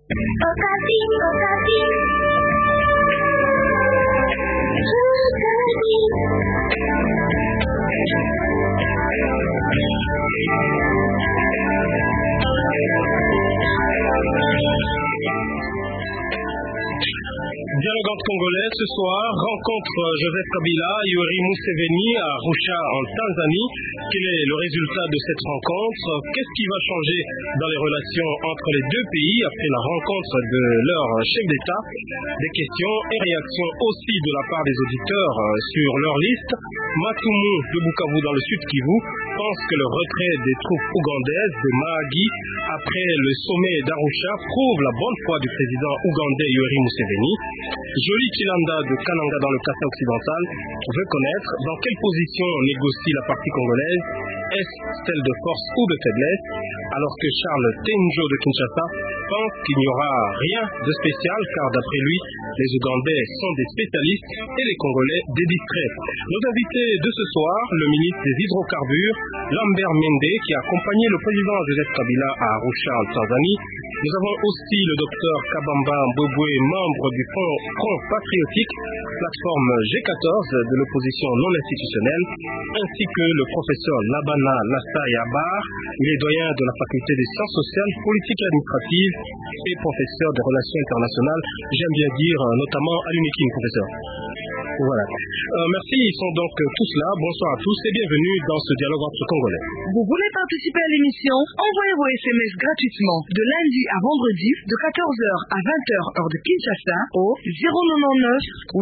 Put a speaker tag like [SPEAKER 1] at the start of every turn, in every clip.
[SPEAKER 1] Dialogue congolais ce soir rencontre Joseph Kabila, Yoweri Museveni à Arusha en Tanzanie. Quel est le résultat de cette rencontre? Qu'est-ce qui va changer dans les relations entre les deux pays après la rencontre de leur chef d'État? Des questions et réactions aussi de la part des auditeurs sur leur liste. Matumu de Bukavu dans le sud Kivu pense que le retrait des troupes ougandaises de Mahagi après le sommet d'Arusha prouve la bonne foi du président ougandais Yoweri Museveni. Jolie Kilanda de Kananga dans le Kasai occidental veut connaître dans quelle position négocie la partie congolaise. Est-ce celle de force ou de faiblesse? Alors que Charles Tenjo de Kinshasa pense qu'il n'y aura rien de spécial car d'après lui, les Ougandais sont des spécialistes et les Congolais des distraits. Nos invités de ce soir, le ministre des Hydrocarbures, Lambert Mende, qui a accompagné le président Joseph Kabila à Arusha en Tanzanie. Nous avons aussi le docteur Kabamba Mbwebwe, membre du Front Patriotique, plateforme G14 de l'opposition non institutionnelle, ainsi que le professeur Labana Lassay Abar, il est doyen de la faculté des sciences sociales, politiques et administratives et professeur des relations internationales, j'aime bien dire notamment à l'UNIKIM, professeur. Voilà. Merci, ils sont donc tous là. Bonsoir à tous et bienvenue dans ce dialogue entre Congolais.
[SPEAKER 2] Vous voulez participer à l'émission? Envoyez vos SMS gratuitement de lundi à vendredi de 14h à 20h heure de Kinshasa au 099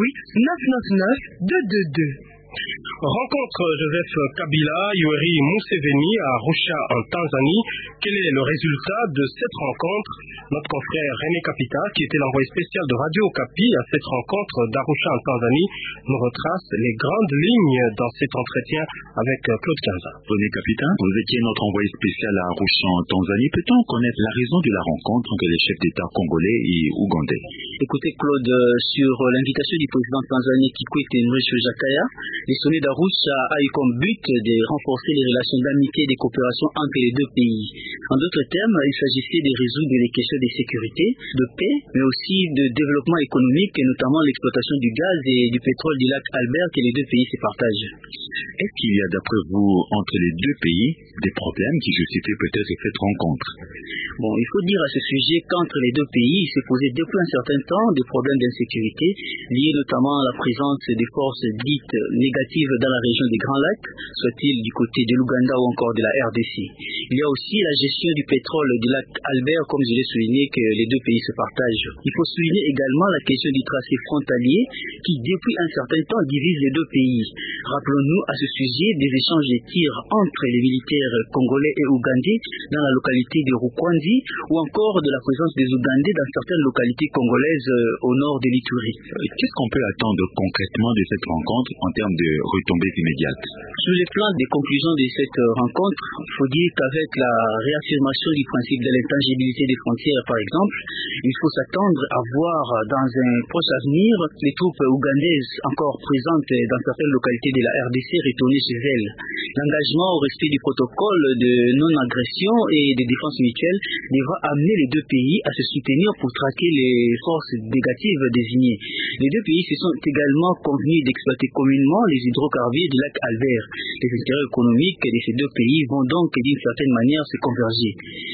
[SPEAKER 2] 8 999 222.
[SPEAKER 1] Rencontre Joseph Kabila, Yoweri Museveni à Arusha en Tanzanie. Quel est le résultat de cette rencontre? Notre confrère René Kapita, qui était l'envoyé spécial de Radio Okapi à cette rencontre d'Arusha en Tanzanie, nous retrace les grandes lignes dans cet entretien avec Claude Kanza.
[SPEAKER 3] René Kapita, vous étiez notre envoyé spécial à Arusha en Tanzanie. Peut-on connaître la raison de la rencontre entre les chefs d'État congolais et ougandais?
[SPEAKER 4] Écoutez Claude, sur l'invitation du président tanzanien Kikwete Mrisho Jakaya, le sommet d'Arusha a eu comme but de renforcer les relations d'amitié et de coopération entre les deux pays. En d'autres termes, il s'agissait de résoudre les questions de sécurité, de paix, mais aussi de développement économique, et notamment l'exploitation du gaz et du pétrole du lac Albert que les deux pays se partagent.
[SPEAKER 3] Est-ce qu'il y a d'après vous entre les deux pays des problèmes qui justifient peut-être cette rencontre?
[SPEAKER 4] Bon, il faut dire à ce sujet qu'entre les deux pays, il s'est posé depuis un certain temps des problèmes d'insécurité liés notamment à la présence des forces dites négatives dans la région des Grands Lacs, soit-il du côté de l'Ouganda ou encore de la RDC. Il y a aussi la gestion du pétrole du lac Albert, comme je l'ai souligné, que les deux pays se partagent. Il faut souligner également la question du tracé frontalier qui, depuis un certain temps, divise les deux pays. Rappelons-nous à ce sujet des échanges de tirs entre les militaires congolais et ougandais dans la localité de Rukwandi ou encore de la présence des Ougandais dans certaines localités congolaises au nord de l'Ituri.
[SPEAKER 3] Qu'est-ce qu'on peut attendre concrètement de cette rencontre en termes de retombées immédiates?
[SPEAKER 4] Sur le plan des conclusions de cette rencontre, il faut dire qu'avec la réaffirmation du principe de l'intangibilité des frontières, par exemple, il faut s'attendre à voir dans un proche avenir les troupes ougandaises encore présentes dans certaines localités de la RDC retourner chez elles. L'engagement au respect du protocole de non-agression et de défense mutuelle devra amener les deux pays à se soutenir pour traquer les forces négatives désignées. Les deux pays se sont également convenus d'exploiter communément les hydrocarbures du lac Albert. Les intérêts économiques de ces deux pays vont donc d'une certaine manière se converger.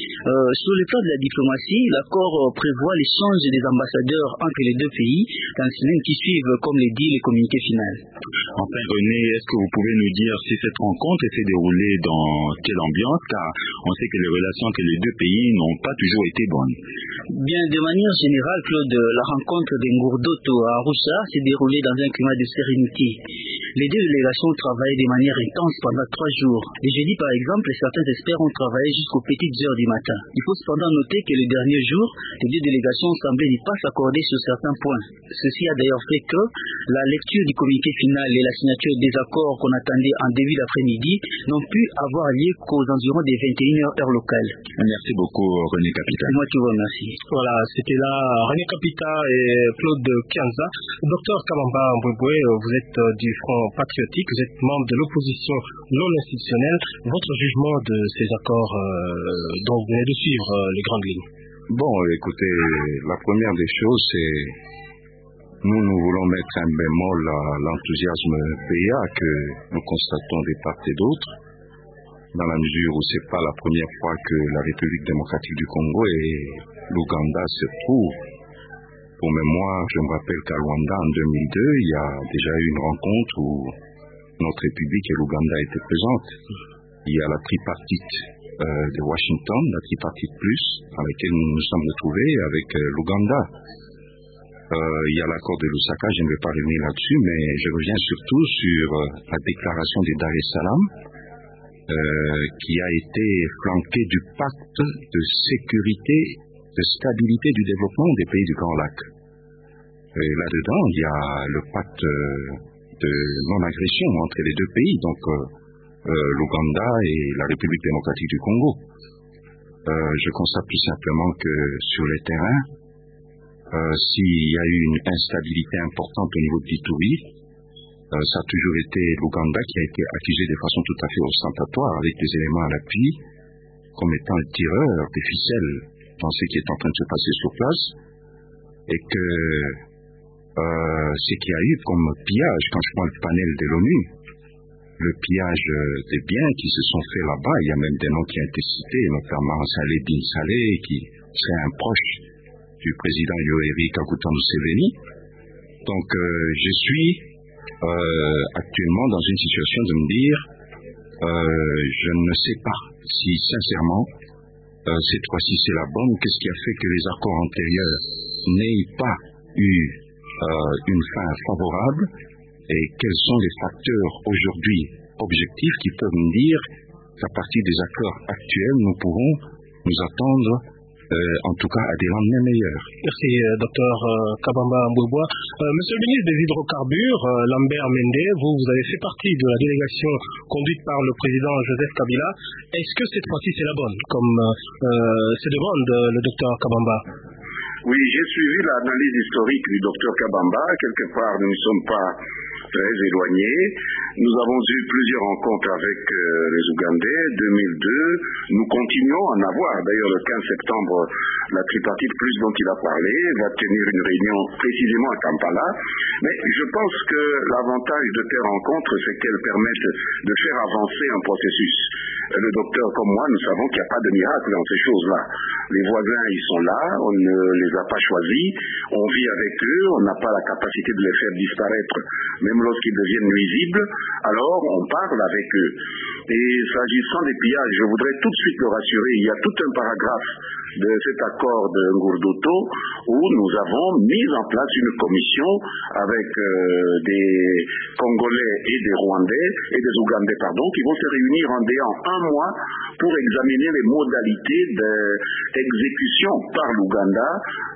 [SPEAKER 4] Sur le plan de la diplomatie, l'accord prévoit l'échange des ambassadeurs entre les deux pays dans les semaines qui suivent, comme le dit le communiqué final.
[SPEAKER 3] Enfin René, est-ce que vous pouvez nous dire si cette rencontre s'est déroulée dans quelle ambiance, car on sait que les relations entre les deux pays n'ont pas toujours été bonnes?
[SPEAKER 4] Bien, de manière générale, Claude, la rencontre de Ngourdoto à Arusha s'est déroulée dans un climat de sérénité. Les deux délégations ont travaillé de manière intense pendant 3 jours. Le jeudi, par exemple, certains experts ont travaillé jusqu'aux petites heures du matin. Il faut cependant noter que le dernier jour, les deux délégations semblaient ne pas s'accorder sur certains points. Ceci a d'ailleurs fait que la lecture du communiqué final et la signature des accords qu'on attendait en début d'après-midi n'ont pu avoir lieu qu'aux environs des 21h heure locale.
[SPEAKER 3] Merci beaucoup René Kapita.
[SPEAKER 4] Moi qui vous remercie.
[SPEAKER 1] Voilà, c'était là René Kapita et Claude Kanza. Docteur Kabamba Mbwebwe, vous êtes du Front Patriotique, vous êtes membre de l'opposition non institutionnelle. Votre jugement de ces accords dont vous venez de suivre les grandes lignes?
[SPEAKER 3] Bon, écoutez, la première des choses, c'est nous voulons mettre un bémol à l'enthousiasme PA que nous constatons des part et d'autre, dans la mesure où c'est pas la première fois que la République démocratique du Congo et l'Ouganda se trouvent. Pour mémoire, je me rappelle qu'à Luanda, en 2002, il y a déjà eu une rencontre où notre République et l'Ouganda étaient présentes. Il y a la tripartite de Washington, la tripartite plus, dans laquelle nous nous sommes retrouvés avec l'Ouganda. Il y a l'accord de Lusaka, je ne vais pas revenir là-dessus, mais je reviens surtout sur la déclaration de Dar es Salaam, qui a été flanquée du pacte de sécurité, de stabilité du développement des pays du Grand Lac. Et là-dedans, il y a le pacte de non-agression entre les deux pays, donc l'Ouganda et la République démocratique du Congo. Je constate tout simplement que sur les terrains, s'il y a eu une instabilité importante au niveau de l'Ituri, ça a toujours été l'Ouganda qui a été accusé de façon tout à fait ostentatoire, avec des éléments à l'appui, comme étant le tireur des ficelles dans ce qui est en train de se passer sur place, et que ce qu'il y a eu comme pillage, quand je prends le panel de l'ONU, le pillage des biens qui se sont faits là-bas, il y a même des noms qui ont été cités, notamment Saleh Bin Saleh, qui serait un proche du président Yoweri Kaguta Museveni. Donc je suis actuellement dans une situation de me dire je ne sais pas si sincèrement cette fois-ci c'est la bonne. Qu'est-ce qui a fait que les accords antérieurs n'aient pas eu une fin favorable, et quels sont les facteurs aujourd'hui objectifs qui peuvent nous dire qu'à partir des accords actuels nous pourrons nous attendre en tout cas à des lendemains meilleurs.
[SPEAKER 1] Merci, Dr Kabamba Mbouboua. Monsieur le ministre des Hydrocarbures, Lambert Mende, vous avez fait partie de la délégation conduite par le président Joseph Kabila. Est-ce que cette fois-ci c'est la bonne, comme se demande le Dr Kabamba?
[SPEAKER 5] Oui, j'ai suivi l'analyse historique du Dr Kabamba. Quelque part, nous ne sommes pas très éloignés. Nous avons eu plusieurs rencontres avec les Ougandais. 2002, nous continuons à en avoir. D'ailleurs, le 15 septembre, la tripartite plus dont il a parlé va tenir une réunion précisément à Kampala. Mais je pense que l'avantage de ces rencontres, c'est qu'elles permettent de faire avancer un processus. Le docteur comme moi, nous savons qu'il n'y a pas de miracle dans ces choses-là. Les voisins, ils sont là, on ne les a pas choisis, on vit avec eux, on n'a pas la capacité de les faire disparaître, même lorsqu'ils deviennent nuisibles, alors on parle avec eux. Et s'agissant des pillages, je voudrais tout de suite le rassurer, il y a tout un paragraphe de cet accord de Ngurdoto où nous avons mis en place une commission avec des Congolais et des Rwandais et des Ougandais, qui vont se réunir en un mois pour examiner les modalités d'exécution par l'Ouganda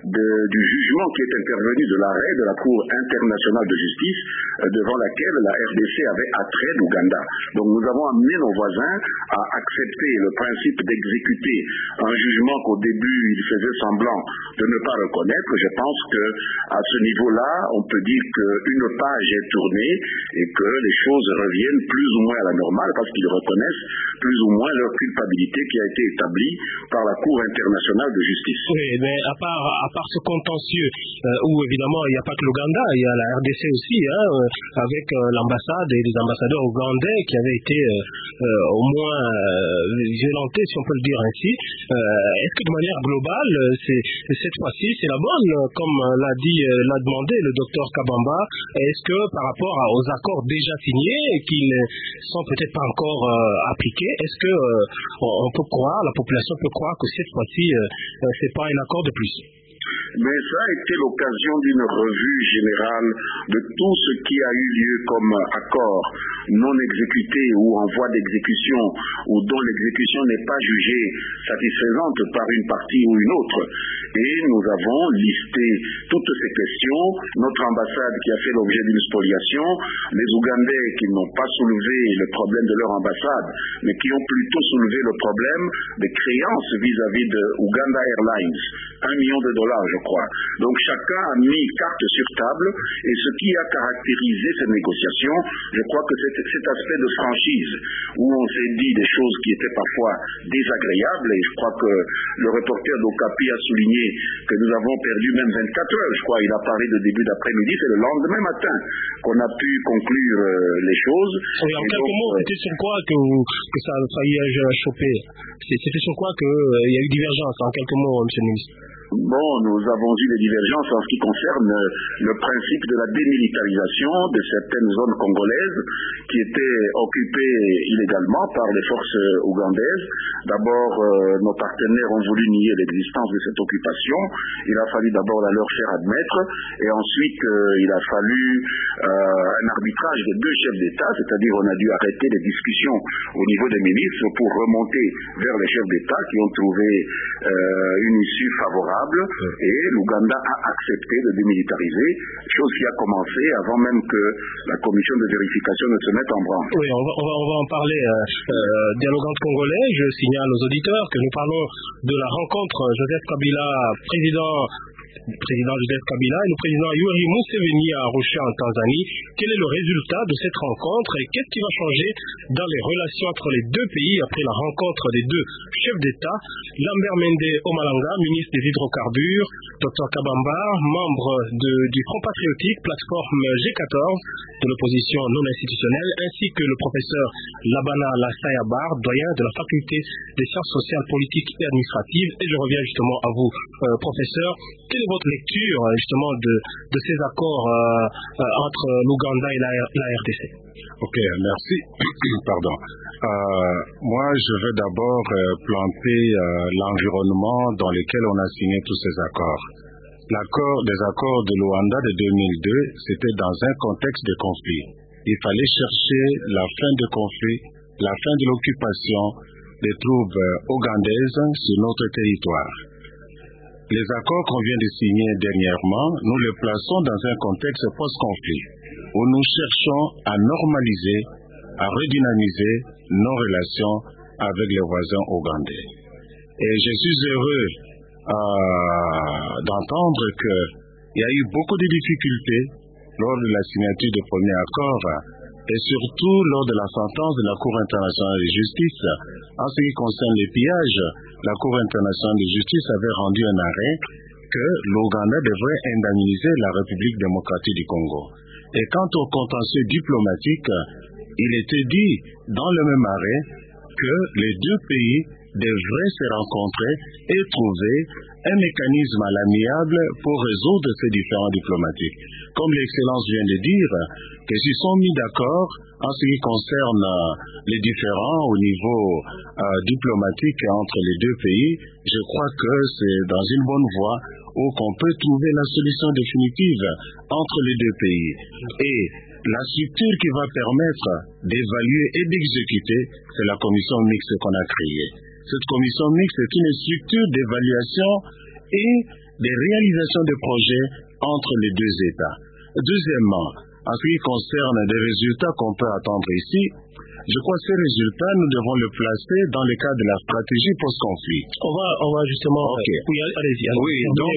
[SPEAKER 5] du jugement qui est intervenu de l'arrêt de la Cour internationale de justice devant laquelle la RDC avait attrait l'Ouganda. Donc nous avons amené nos voisins à accepter le principe d'exécuter un jugement qu'au début ils faisaient semblant de ne pas reconnaître. Je pense que à ce niveau-là, on peut dire qu'une page est tournée et que les choses reviennent plus ou moins à la normale parce qu'ils reconnaissent plus ou moins leur culpabilité qui a été établie par la Cour internationale de justice.
[SPEAKER 1] Oui, mais à part ce contentieux, où évidemment il n'y a pas que l'Ouganda, il y a la RDC aussi, avec l'ambassade et les ambassadeurs ougandais qui avaient été au moins violentés, si on peut le dire ainsi. Est-ce que de manière globale, cette fois-ci c'est la bonne, comme l'a demandé le docteur Kabamba? Est-ce que par rapport aux accords déjà signés et qui ne sont peut-être pas encore appliqués, est-ce que on peut croire, la population peut croire que cette fois-ci c'est pas un accord de plus?
[SPEAKER 5] Mais ça a été l'occasion d'une revue générale de tout ce qui a eu lieu comme accord non exécuté ou en voie d'exécution ou dont l'exécution n'est pas jugée satisfaisante par une partie ou une autre. Et nous avons listé toutes ces questions, notre ambassade qui a fait l'objet d'une spoliation, les Ougandais qui n'ont pas soulevé le problème de leur ambassade, mais qui ont plutôt soulevé le problème des créances vis-à-vis de Uganda Airlines, $1 million, je crois. Donc chacun a mis carte sur table, et ce qui a caractérisé cette négociation, je crois que c'est cet aspect de franchise, où on s'est dit des choses qui étaient parfois désagréables, et je crois que le reporter d'Okapi a souligné que nous avons perdu même 24 heures, je crois, il a parlé de début d'après-midi, c'est le lendemain matin qu'on a pu conclure les choses.
[SPEAKER 1] Oui, en quelques mots, c'était sur quoi que ça a failli choper? C'était sur quoi qu'il y a eu divergence, en quelques mots, M. le ministre?
[SPEAKER 5] Bon, nous avons eu des divergences en ce qui concerne le principe de la démilitarisation de certaines zones congolaises qui étaient occupées illégalement par les forces ougandaises. D'abord, nos partenaires ont voulu nier l'existence de cette occupation. Il a fallu d'abord la leur faire admettre, et ensuite il a fallu un arbitrage des deux chefs d'État, c'est-à-dire on a dû arrêter les discussions au niveau des ministres pour remonter vers les chefs d'État qui ont trouvé une issue favorable. Et l'Ouganda a accepté de démilitariser, chose qui a commencé avant même que la commission de vérification ne se mette en branle.
[SPEAKER 1] Oui, on va en parler. Dialogante congolais, je signale aux auditeurs que nous parlons de la rencontre Joseph Kabila, président Joseph Kabila et le président Yoweri Museveni à Arusha en Tanzanie. Quel est le résultat de cette rencontre et qu'est-ce qui va changer dans les relations entre les deux pays après la rencontre des deux chefs d'État? Lambert Mende Omalanga, ministre des Hydrocarbures, Dr Kabamba, membre du Front Patriotique, plateforme G14 de l'opposition non institutionnelle, ainsi que le professeur Labana Lassayabar, doyen de la faculté des sciences sociales, politiques et administratives. Et je reviens justement à vous, professeur. Quelle est votre lecture justement de ces accords entre l'Ouganda et la RDC?
[SPEAKER 3] Ok, merci. Pardon. Moi, je vais d'abord planter l'environnement dans lequel on a signé tous ces accords. Les accords de Luanda de 2002, c'était dans un contexte de conflit. Il fallait chercher la fin du conflit, la fin de l'occupation des troupes ougandaises sur notre territoire. Les accords qu'on vient de signer dernièrement, nous les plaçons dans un contexte post-conflit, où nous cherchons à normaliser, à redynamiser nos relations avec les voisins ougandais. Et je suis heureux d'entendre qu'il y a eu beaucoup de difficultés lors de la signature du premier accord, et surtout lors de la sentence de la Cour internationale de justice. En ce qui concerne les pillages, la Cour internationale de justice avait rendu un arrêt que l'Ouganda devrait indemniser la République démocratique du Congo. Et quant au contentieux diplomatique, il était dit dans le même arrêt que les deux pays devraient se rencontrer et trouver un mécanisme à l'amiable pour résoudre ces différends diplomatiques. Comme l'Excellence vient de dire, que s'ils sont mis d'accord en ce qui concerne les différends au niveau diplomatique entre les deux pays, je crois que c'est dans une bonne voie où qu'on peut trouver la solution définitive entre les deux pays. Et la structure qui va permettre d'évaluer et d'exécuter, c'est la commission mixte qu'on a créée. Cette commission mixte est une structure d'évaluation et de réalisation des projets entre les deux États. Deuxièmement, en ce qui concerne les résultats qu'on peut attendre ici, je crois que ces résultats, nous devons les placer dans le cadre de la stratégie post-conflit.
[SPEAKER 1] On va justement...
[SPEAKER 3] Okay.
[SPEAKER 1] Oui, allez-y.
[SPEAKER 3] Oui, donc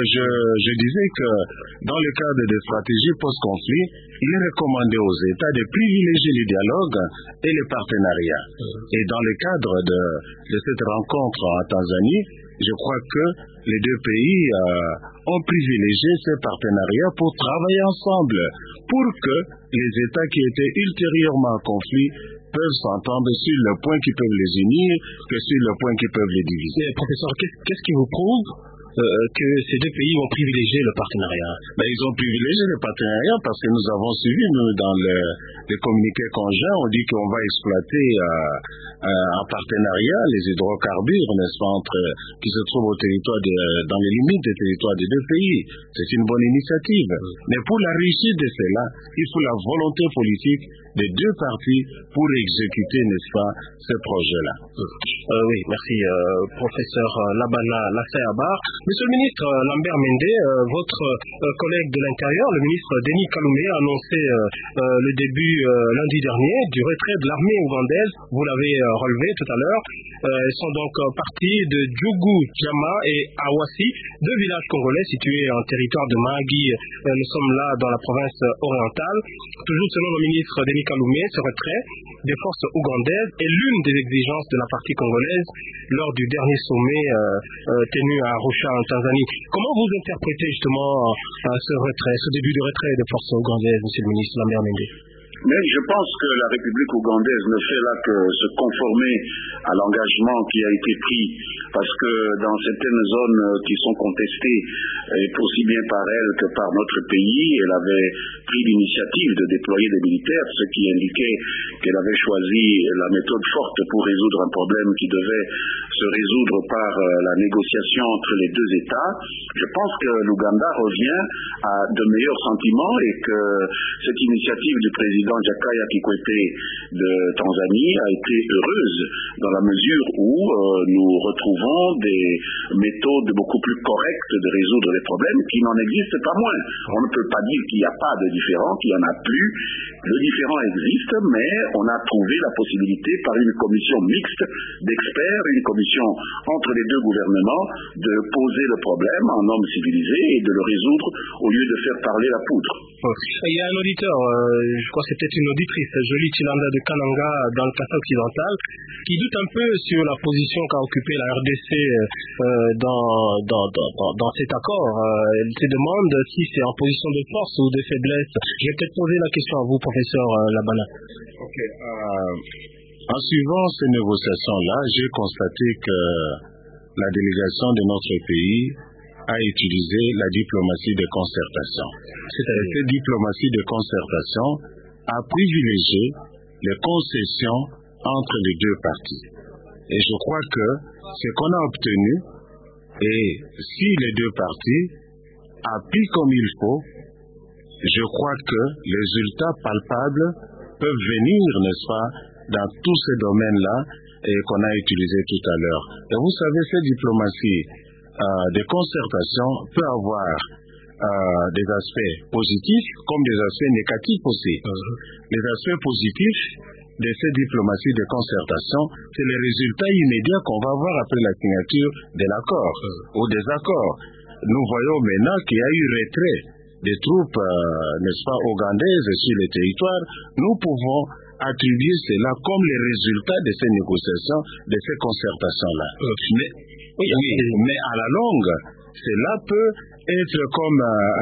[SPEAKER 3] je disais que dans le cadre de stratégie post-conflit, il est recommandé aux États de privilégier le dialogue et le partenariat. Et dans le cadre de cette rencontre en Tanzanie, je crois que les deux pays ont privilégié ces partenariats pour travailler ensemble, pour que les États qui étaient ultérieurement en conflit peuvent s'entendre sur le point qui peuvent les unir que sur le point qui peuvent les diviser.
[SPEAKER 1] Professeur, qu'est-ce qui vous prouve que ces deux pays ont privilégié le partenariat?
[SPEAKER 3] Ils ont privilégié le partenariat parce que nous avons suivi, nous, dans les communiqués conjoints, on dit qu'on va exploiter en partenariat les hydrocarbures, n'est-ce pas, qui se trouvent au territoire dans les limites des territoires des deux pays. C'est une bonne initiative. Mais pour la réussite de cela, il faut la volonté politique des deux parties pour exécuter, n'est-ce pas, ce projet-là.
[SPEAKER 1] Oui, merci, professeur Labana Lassayabar. Monsieur le ministre Lambert Mende, votre collègue de l'Intérieur, le ministre Denis Kalume, a annoncé le début lundi dernier du retrait de l'armée ougandaise. Vous l'avez relevé tout à l'heure. Ils sont donc partis de Djougou, Djama et Awassi, deux villages congolais situés en territoire de Mahagi. Nous sommes là dans la province orientale. Toujours selon le ministre Denis Kalume, ce retrait des forces ougandaises est l'une des exigences de la partie congolaise lors du dernier sommet tenu à Arusha en Tanzanie. Comment vous interprétez justement ce retrait, ce début de retrait des forces ougandaises, monsieur le ministre Lambert Mende?
[SPEAKER 5] Mais je pense que la République ougandaise ne fait là que se conformer à l'engagement qui a été pris, parce que dans certaines zones qui sont contestées, et aussi bien par elle que par notre pays, elle avait pris l'initiative de déployer des militaires, ce qui indiquait qu'elle avait choisi la méthode forte pour résoudre un problème qui devait se résoudre par la négociation entre les deux États. Je pense que l'Ouganda revient à de meilleurs sentiments et que cette initiative du président Jakaya Kikwete de Tanzanie a été heureuse dans la mesure où nous retrouvons des méthodes beaucoup plus correctes de résoudre les problèmes qui n'en existent pas moins. On ne peut pas dire qu'il n'y a pas de différent, qu'il n'y en a plus. Le différent existe, mais on a trouvé la possibilité par une commission mixte d'experts, une commission entre les deux gouvernements, de poser le problème en homme civilisé et de le résoudre au lieu de faire parler la poudre.
[SPEAKER 1] Il y a un auditeur, je crois que c'est peut-être une auditrice, Jolie Chilanda de Kananga dans le Kassa occidental, qui doute un peu sur la position qu'a occupée la RDC dans cet accord. Elle se demande si c'est en position de force ou de faiblesse. Je vais peut-être poser la question à vous, professeur Labana.
[SPEAKER 3] Ok. En suivant ces négociations-là, j'ai constaté que la délégation de notre pays a utilisé la diplomatie de concertation. Cette diplomatie de concertation a privilégié les concessions entre les deux parties. Et je crois que ce qu'on a obtenu, et si les deux parties appuient comme il faut, je crois que les résultats palpables peuvent venir, n'est-ce pas, dans tous ces domaines-là qu'on a utilisés tout à l'heure. Et vous savez, cette diplomatie de concertation peut avoir des aspects positifs comme des aspects négatifs aussi. Les aspects positifs de cette diplomatie de concertation, c'est les résultats immédiats qu'on va avoir après la signature de l'accord ou des accords. Nous voyons maintenant qu'il y a eu retrait des troupes, n'est-ce pas, ougandaises sur le territoire. Nous pouvons attribuer cela comme les résultats de ces négociations, de ces concertations-là. Mais à la longue, cela peut être comme...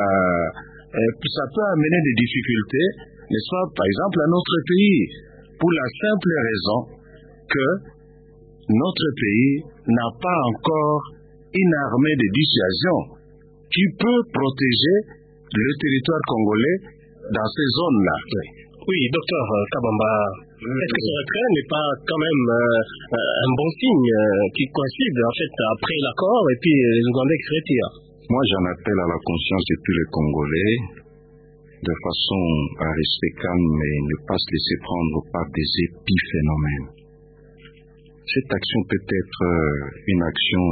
[SPEAKER 3] ça peut amener des difficultés, n'est-ce pas, par exemple, à notre pays, pour la simple raison que notre pays n'a pas encore une armée de dissuasion qui peut protéger le territoire congolais dans ces zones-là.
[SPEAKER 1] Oui, docteur Kabamba, est-ce que ce retrait n'est pas quand même un bon signe qui coïncide en fait après l'accord et puis les Ougandais qui se retirent?
[SPEAKER 3] Moi, j'en appelle à la conscience de tous les Congolais de façon à rester calme et ne pas se laisser prendre par des épiphénomènes. Cette action peut être une action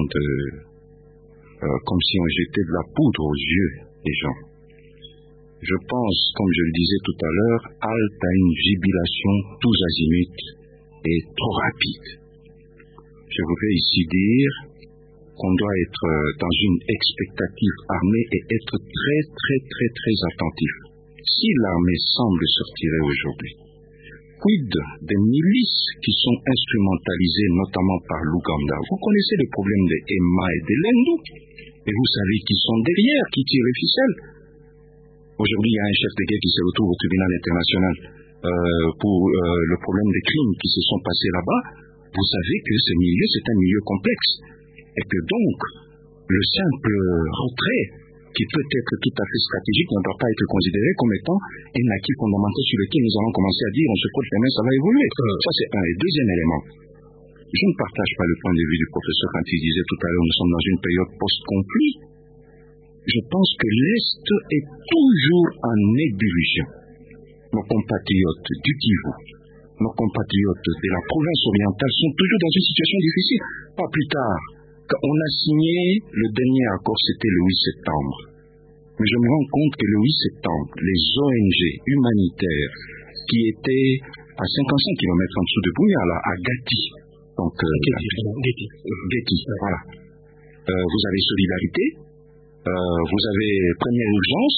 [SPEAKER 3] comme si on jetait de la poudre aux yeux des gens. Je pense, comme je le disais tout à l'heure, halte à une jubilation tous azimuts et trop rapide. Je voudrais ici dire qu'on doit être dans une expectative armée et être très, très, très, très attentif. Si l'armée semble se retirer aujourd'hui, quid des milices qui sont instrumentalisées notamment par l'Ouganda? Vous connaissez le problème des Emma et des Lendu, et vous savez qui sont derrière, qui tirent les ficelles. Aujourd'hui, il y a un chef de guerre qui se retrouve au tribunal international pour le problème des crimes qui se sont passés là-bas. Vous savez que ce milieu, c'est un milieu complexe. Et que donc, le simple retrait, qui peut être tout à fait stratégique, ne doit pas être considéré comme étant un acquis fondamental sur lequel nous allons commencer à dire on se frotte les mains, ça va évoluer. Ça, c'est un. Et deuxième élément, je ne partage pas le point de vue du professeur quand il disait tout à l'heure nous sommes dans une période post-conflit. Je pense que l'Est est toujours en ébullition. Nos compatriotes du Kivu, nos compatriotes de la province orientale sont toujours dans une situation difficile. Pas plus tard On a signé le dernier accord, c'était le 8 septembre. Mais je me rends compte que le 8 septembre, les ONG humanitaires qui étaient à 55 km en dessous de Bunia, là, à Gati, donc Gati, voilà. Vous avez Solidarité, vous avez Première Urgence,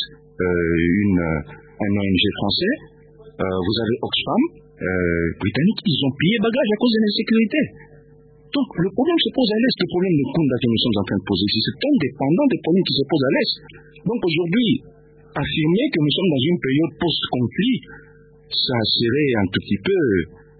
[SPEAKER 3] un ONG français, vous avez Oxfam, britannique, ils ont plié bagage à cause de l'insécurité. Donc le problème se pose à l'Est, le problème de Kunda que nous sommes en train de poser ici, c'est indépendant des problèmes qui se posent à l'Est. Donc aujourd'hui, affirmer que nous sommes dans une période post-conflit, ça serait un tout petit peu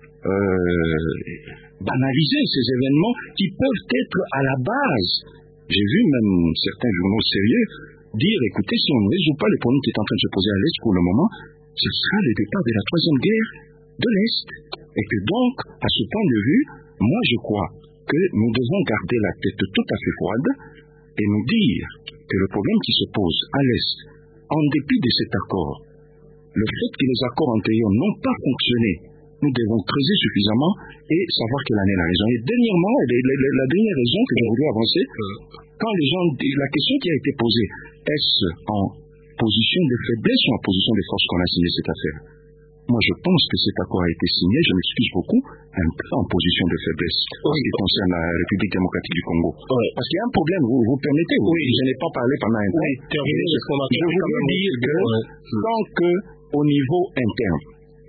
[SPEAKER 3] banaliser ces événements qui peuvent être à la base. J'ai vu même certains journaux sérieux dire, écoutez, si on ne résout pas les problèmes qui sont en train de se poser à l'Est pour le moment, ce sera le départ de la troisième guerre de l'Est. Et que donc, à ce point de vue, moi je crois que nous devons garder la tête tout à fait froide et nous dire que le problème qui se pose à l'Est, en dépit de cet accord, le fait que les accords antérieurs n'ont pas fonctionné, nous devons creuser suffisamment et savoir quelle année la raison. Et dernièrement, la dernière raison que j'ai voulu avancer, quand les gens, la question qui a été posée, est-ce en position de faiblesse ou en position de force qu'on a signé cette affaire? Moi, je pense que cet accord a été signé, je m'excuse beaucoup, un peu en position de faiblesse en ce qui concerne la République démocratique du Congo. Parce qu'il y a un problème, vous permettez, je n'ai pas parlé pendant un temps. Je voudrais dire que tant qu'au niveau interne,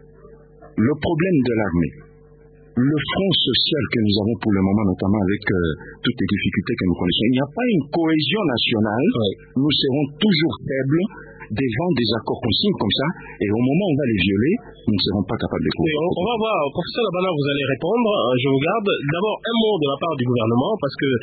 [SPEAKER 3] le problème de l'armée, le front social que nous avons pour le moment, notamment avec toutes les difficultés que nous connaissons, il n'y a pas une cohésion nationale, nous serons toujours faibles devant des accords qu'on signe comme ça, et au moment où on va les violer, nous ne serons pas capables de courir.
[SPEAKER 1] On va voir, professeur Labana, vous allez répondre, je vous garde. D'abord, un mot de la part du gouvernement, parce que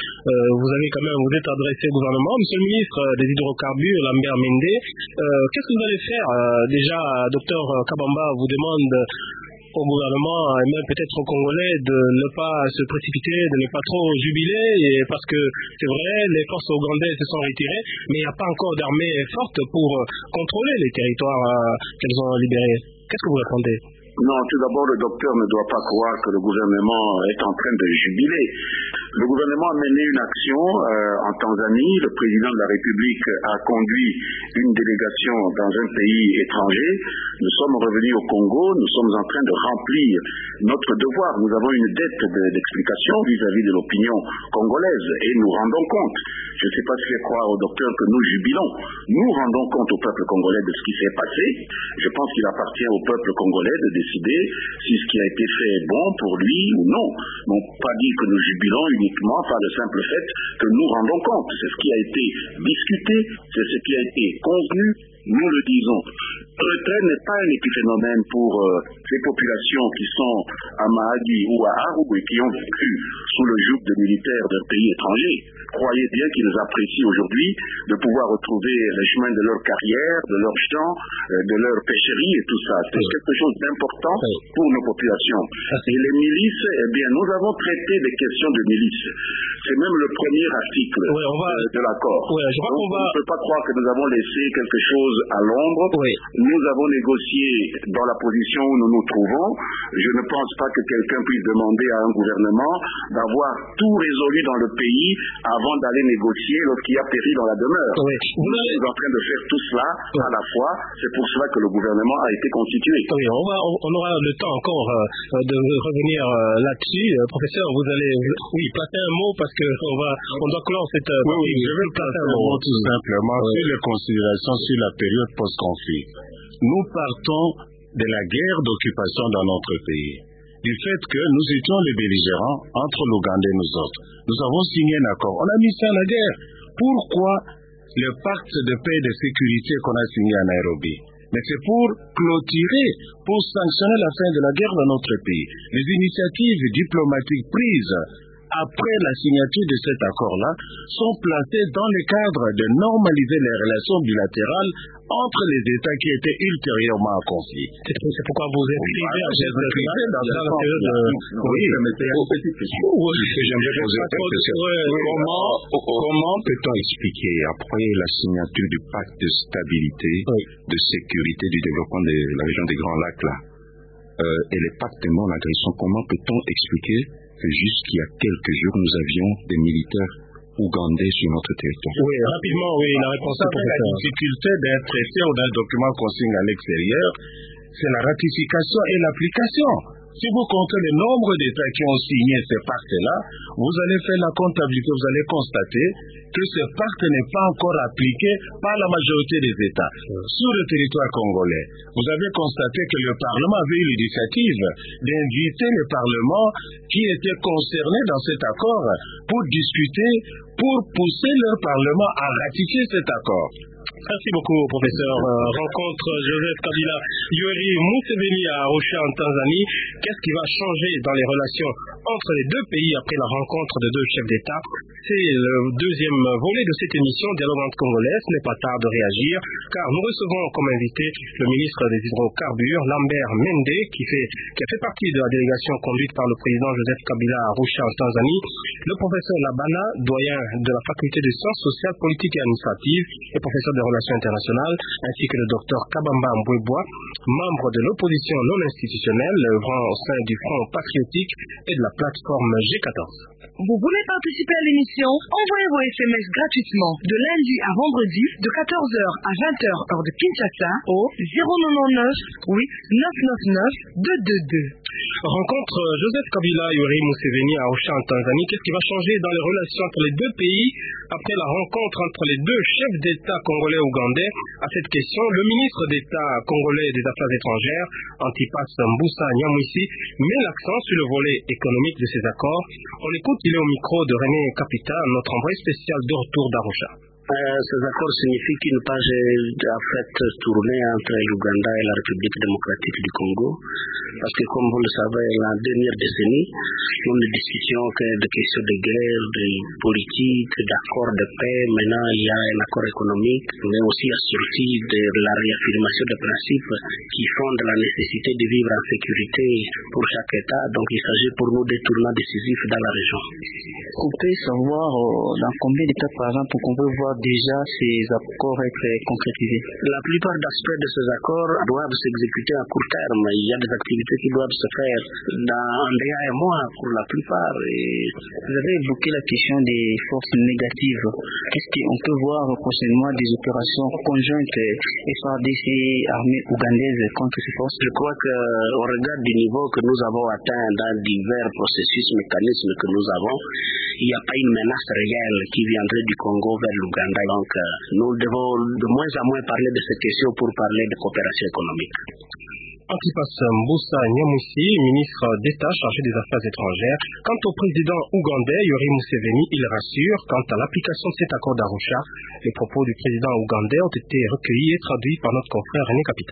[SPEAKER 1] vous êtes adressé au gouvernement. Monsieur le ministre des Hydrocarbures, Lambert Mende, qu'est-ce que vous allez faire? Déjà, Dr Kabamba vous demande au gouvernement et même peut-être aux Congolais de ne pas se précipiter, de ne pas trop jubiler, parce que c'est vrai, les forces ougandaises se sont retirées, mais il n'y a pas encore d'armée forte pour contrôler les territoires qu'elles ont libérés. Qu'est-ce que vous répondez?
[SPEAKER 5] Non, tout d'abord, le docteur ne doit pas croire que le gouvernement est en train de jubiler. Le gouvernement a mené une action en Tanzanie. Le président de la République a conduit une délégation dans un pays étranger. Nous sommes revenus au Congo. Nous sommes en train de remplir notre devoir. Nous avons une dette d'explication vis-à-vis de l'opinion congolaise et nous rendons compte. Je ne sais pas si fait croire au docteur que nous jubilons. Nous rendons compte au peuple congolais de ce qui s'est passé. Je pense qu'il appartient au peuple congolais de décider si ce qui a été fait est bon pour lui ou non. Non pas dire que nous jubilons uniquement par le simple fait que nous rendons compte. C'est ce qui a été discuté, c'est ce qui a été convenu. Nous le disons. Le retrait n'est pas un épiphénomène pour ces populations qui sont à Mahadi ou à Aru et qui ont vécu sous le joug de militaires d'un pays étranger. Croyez bien qu'ils apprécient aujourd'hui de pouvoir retrouver le chemin de leur carrière, de leur champ, de leur pêcherie et tout ça. C'est quelque chose d'important pour nos populations. Et les milices, eh bien, nous avons traité des questions de milices. C'est même le premier article de l'accord. On ne peut pas croire que nous avons laissé quelque chose à l'ombre. Nous avons négocié dans la position où nous nous trouvons. Je ne pense pas que quelqu'un puisse demander à un gouvernement d'avoir tout résolu dans le pays avant d'aller négocier lorsqu'il y a péril dans la demeure. Nous sommes en train de faire tout cela à la fois. C'est pour cela que le gouvernement a été constitué.
[SPEAKER 1] On aura le temps encore de revenir là-dessus. Professeur, vous allez placer un mot parce qu'on doit clore cette...
[SPEAKER 6] je vais placer un mot tout simplement sur les considérations sur la période post-conflit. Nous partons de la guerre d'occupation dans notre pays, du fait que nous étions les belligérants entre l'Ouganda et nous autres. Nous avons signé un accord. On a mis ça à la guerre. Pourquoi le pacte de paix et de sécurité qu'on a signé à Nairobi? Mais c'est pour clôturer, pour sanctionner la fin de la guerre dans notre pays. Les initiatives diplomatiques prises après la signature de cet accord-là sont placées dans le cadre de normaliser les relations bilatérales entre les États qui étaient ultérieurement en conflit.
[SPEAKER 1] C'est pourquoi vous êtes privé à cette période dans la période de...
[SPEAKER 3] J'aimerais poser une question. Comment peut-on expliquer, après la signature du pacte de stabilité, de sécurité, du développement de la région des Grands Lacs, là, et les pactes de non-agression, comment peut-on expliquer que jusqu'il y a quelques jours, nous avions des militaires ougandais sur notre territoire.
[SPEAKER 1] Oui, rapidement, oui, la réponse est pour
[SPEAKER 6] la difficulté d'un traité ou d'un document qu'on signe à l'extérieur, c'est la ratification et l'application. Si vous comptez le nombre d'États qui ont signé ces pactes-là, vous allez faire la comptabilité, vous allez constater que ce pacte n'est pas encore appliqué par la majorité des États. Sur le territoire congolais, vous avez constaté que le Parlement avait eu l'initiative d'inviter les parlements qui étaient concernés dans cet accord pour discuter, pour pousser leur Parlement à ratifier cet accord.
[SPEAKER 1] Merci beaucoup, professeur. Rencontre Joseph Kabila, Yoweri Museveni à Arusha en Tanzanie. Qu'est-ce qui va changer dans les relations entre les deux pays après la rencontre de deux chefs d'État? C'est le deuxième volet de cette émission Dialogue entre Congolais. Ce n'est pas tard de réagir, car nous recevons comme invité le ministre des Hydrocarbures, Lambert Mende, qui a fait partie de la délégation conduite par le président Joseph Kabila à Arusha en Tanzanie, le professeur Labana, doyen de la faculté des sciences sociales, politiques et administratives et professeur des relations internationales, ainsi que le docteur Kabamba Mbwebwa, membre de l'opposition non institutionnelle, œuvrant au sein du Front patriotique et de la plateforme G14.
[SPEAKER 2] Vous voulez participer à l'émission? Envoyez vos SMS gratuitement de lundi à vendredi de 14h à 20h heure de Kinshasa au 099 999 222.
[SPEAKER 1] Rencontre Joseph Kabila, Yoweri Museveni à Arusha en Tanzanie. Qu'est-ce qui va changer dans les relations entre les deux pays après la rencontre entre les deux chefs d'État congolais et ougandais? À cette question, le ministre d'État congolais des Affaires étrangères, Antipas Mbusa Nyamwisi, met l'accent sur le volet économique de ces accords. On écoute, il est au micro de René Capita, notre envoyé spécial de retour d'Arusha.
[SPEAKER 7] Ces accords signifient qu'une page est en fait tournée entre l'Ouganda et la République démocratique du Congo. Parce que comme vous le savez, la dernière décennie, nous ne discutions que de questions de guerre, de politique, d'accords de paix. Maintenant, il y a un accord économique, mais aussi assorti de la réaffirmation des principes qui font de la nécessité de vivre en sécurité pour chaque État. Donc il s'agit pour nous des tournants décisifs dans la région.
[SPEAKER 4] On peut savoir dans combien d'États, par exemple, qu'on peut voir déjà ces accords être concrétisés?
[SPEAKER 7] La plupart d'aspects de ces accords doivent s'exécuter à court terme. Il y a des activités qui doivent se faire dans un mois pour la plupart.
[SPEAKER 4] Vous avez évoqué la question des forces négatives. Est-ce qu'on peut voir prochainement des opérations conjointes FARDC armée ougandaise contre ces forces?
[SPEAKER 7] Je crois qu'au regard du niveau que nous avons atteint dans divers processus, mécanismes que nous avons, il n'y a pas une menace réelle qui viendrait du Congo vers l'Ouganda. Donc, nous devons de moins en moins parler de ces questions pour parler de coopération économique.
[SPEAKER 1] Antipas Mbusa Nyamwisi, ministre d'État chargé des Affaires étrangères. Quant au président ougandais Yoweri Museveni, il rassure quant à l'application de cet accord d'Arusha. Les propos du président ougandais ont été recueillis et traduits par notre confrère René Capita.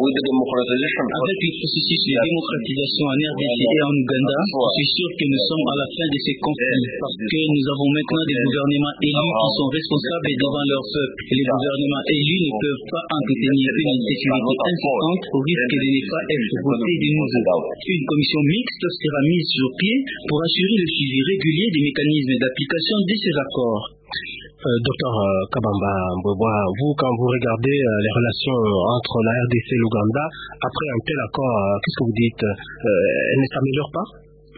[SPEAKER 4] Avec le processus de démocratisation en RDC et en Ouganda, je suis sûr que nous sommes à la fin de ces conflits parce que nous avons maintenant des gouvernements élus qui sont responsables devant leur peuple. Les gouvernements élus ne peuvent pas entretenir une insécurité inquiétante au risque de ne pas être votés de nouveau. Une commission mixte sera mise sur pied pour assurer le suivi régulier des mécanismes d'application de ces accords.
[SPEAKER 1] Docteur Kabamba Mbwebwa, vous, quand vous regardez les relations entre la RDC et l'Ouganda, après un tel accord, qu'est-ce que vous dites? Elle ne s'améliore pas?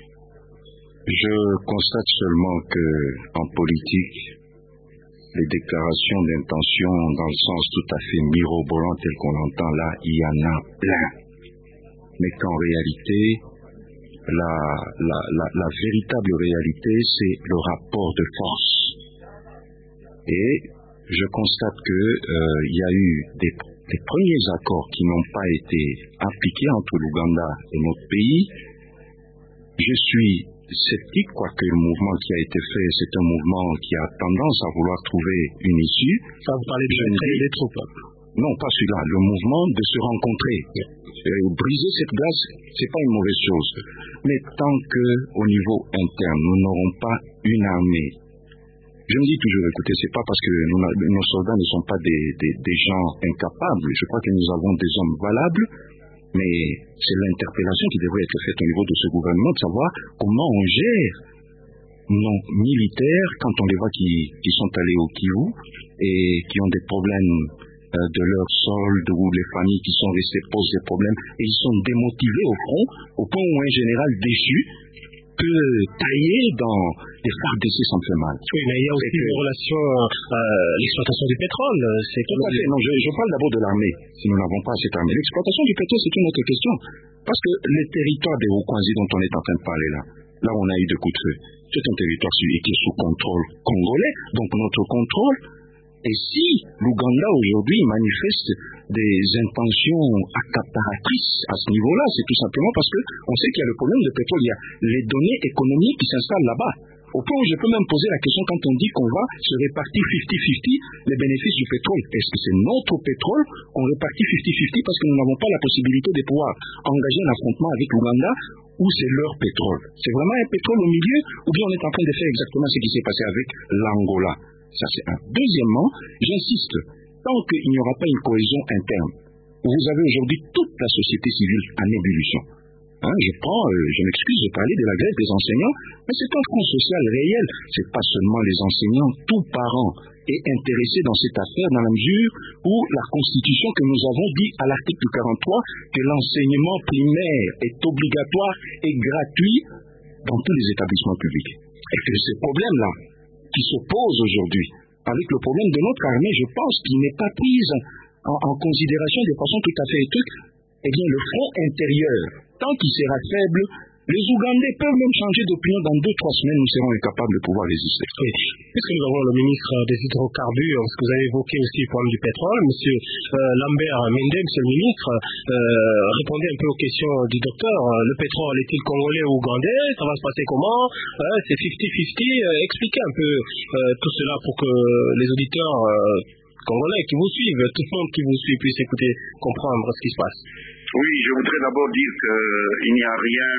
[SPEAKER 3] Je constate seulement que en politique, les déclarations d'intention dans le sens tout à fait mirobolant tel qu'on l'entend là, il y en a plein. Mais qu'en réalité, la véritable réalité, c'est le rapport de force. Et je constate que il y a eu des premiers accords qui n'ont pas été appliqués entre l'Ouganda et notre pays. Je suis sceptique, quoique le mouvement qui a été fait, c'est un mouvement qui a tendance à vouloir trouver une issue.
[SPEAKER 1] Ça, vous parlez des troupes?
[SPEAKER 3] Non, pas celui-là. Le mouvement de se rencontrer. Briser cette glace, c'est pas une mauvaise chose. Mais tant que, au niveau interne, nous n'aurons pas une armée. Je me dis toujours, écoutez, c'est pas parce que nos soldats ne sont pas des gens incapables. Je crois que nous avons des hommes valables. Mais c'est l'interpellation qui devrait être faite au niveau de ce gouvernement, de savoir comment on gère nos militaires quand on les voit qui sont allés au Kivu et qui ont des problèmes de leur solde, ou les familles qui sont restées posent des problèmes et ils sont démotivés au front, au point où un général déchu peut tailler dans des FARDC, ça me fait mal.
[SPEAKER 1] Oui, mais il y a aussi une relation l'exploitation du pétrole. C'est
[SPEAKER 3] tout à fait. Non, je parle d'abord de l'armée. Si nous n'avons pas cette armée, l'exploitation du pétrole, c'est une autre question. Parce que les territoires des Haut-Kwanzi dont on est en train de parler là où on a eu des coups de feu, c'est un territoire qui est sous contrôle congolais, donc notre contrôle. Et si l'Ouganda aujourd'hui manifeste des intentions accaparatrices à ce niveau-là, c'est tout simplement parce qu'on sait qu'il y a le problème de pétrole, il y a les données économiques qui s'installent là-bas. Au point où je peux même poser la question quand on dit qu'on va se répartir 50-50 les bénéfices du pétrole. Est-ce que c'est notre pétrole qu'on répartit 50-50 parce que nous n'avons pas la possibilité de pouvoir engager un affrontement avec l'Ouganda ou c'est leur pétrole? C'est vraiment un pétrole au milieu ou bien on est en train de faire exactement ce qui s'est passé avec l'Angola? Ça, c'est un. Deuxièmement, j'insiste, tant qu'il n'y aura pas une cohésion interne, vous avez aujourd'hui toute la société civile en ébullition. Je m'excuse de parler de la grève des enseignants, mais c'est un front social réel. C'est pas seulement les enseignants, tout parent est intéressé dans cette affaire dans la mesure où la Constitution que nous avons dit à l'article 43 que l'enseignement primaire est obligatoire et gratuit dans tous les établissements publics. Et que ces problèmes-là, qui s'opposent aujourd'hui avec le problème de notre armée, je pense qu'il n'est pas pris en considération de façon tout à fait éthique. Eh bien, le front intérieur, tant qu'il sera faible, les Ougandais peuvent même changer d'opinion. Dans 2-3 semaines, nous serons incapables de pouvoir résister.
[SPEAKER 1] Oui. Puisque nous avons le ministre des hydrocarbures, parce que vous avez évoqué aussi le problème du pétrole, monsieur Lambert Mende, monsieur le ministre, répondez un peu aux questions du docteur. Le pétrole est-il congolais ou ougandais? Ça va se passer comment? C'est 50-50. Expliquez un peu tout cela pour que les auditeurs congolais qui vous suivent, tout le monde qui vous suit puisse écouter, comprendre ce qui se passe.
[SPEAKER 5] Oui, je voudrais d'abord dire qu'il n'y a rien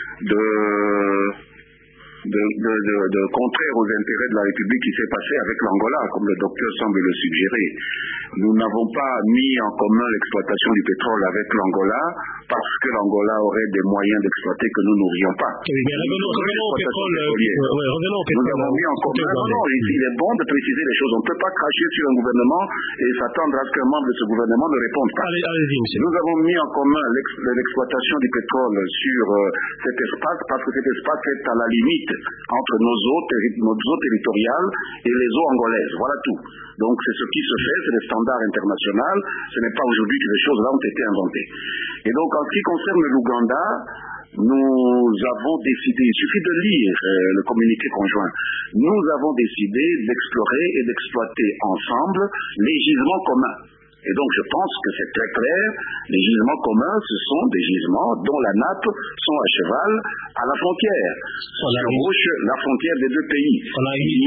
[SPEAKER 5] de contraire aux intérêts de la République qui s'est passé avec l'Angola, comme le docteur semble le suggérer. Nous n'avons pas mis en commun l'exploitation du pétrole avec l'Angola parce que l'Angola aurait des moyens d'exploiter que nous n'aurions pas.
[SPEAKER 1] Oui, mais revenons au pétrole.
[SPEAKER 5] Nous avons mis en commun. Non, il est bon de préciser les choses. On ne peut pas cracher sur un gouvernement et s'attendre à ce qu'un membre de ce gouvernement ne réponde pas.
[SPEAKER 1] Allez-y, monsieur.
[SPEAKER 5] Nous avons mis en commun l'exploitation du pétrole sur cet espace parce que cet espace est à la limite entre nos eaux territoriales et les eaux angolaises. Voilà tout. Donc c'est ce qui se fait, c'est les standards internationaux. Ce n'est pas aujourd'hui que les choses-là ont été inventées. Et donc en ce qui concerne l'Ouganda, nous avons décidé, il suffit de lire le communiqué conjoint, nous avons décidé d'explorer et d'exploiter ensemble les gisements communs. Et donc je pense que c'est très clair, les gisements communs, ce sont des gisements dont la nappe sont à cheval à la frontière, chevauche la frontière des deux pays. Il